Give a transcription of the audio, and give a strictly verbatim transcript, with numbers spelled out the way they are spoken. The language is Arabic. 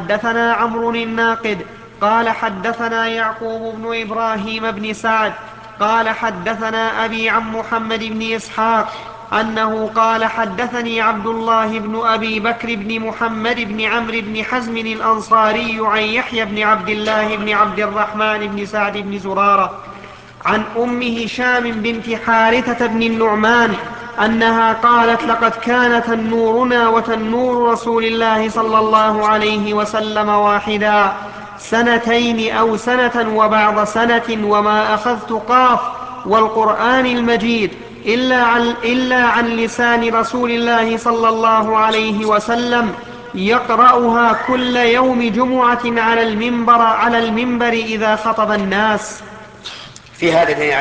حدثنا عمرو الناقد قال حدثنا يعقوب بن إبراهيم بن سعد قال حدثنا أبي عن محمد بن إسحاق أنه قال حدثني عبد الله بن أبي بكر بن محمد بن عمرو بن حزم الأنصاري عن يحيى بن عبد الله بن عبد الرحمن بن سعد بن زرارة عن أم هشام بنت حارثة بن النعمان أنها قالت لقد كان تنورنا وتنور رسول الله صلى الله عليه وسلم واحدا سنتين أو سنة وبعض سنة وما أخذت قاف والقرآن المجيد إلا عن, إلا عن لسان رسول الله صلى الله عليه وسلم يقرأها كل يوم جمعة على المنبر, على المنبر إذا خطب الناس. في هذا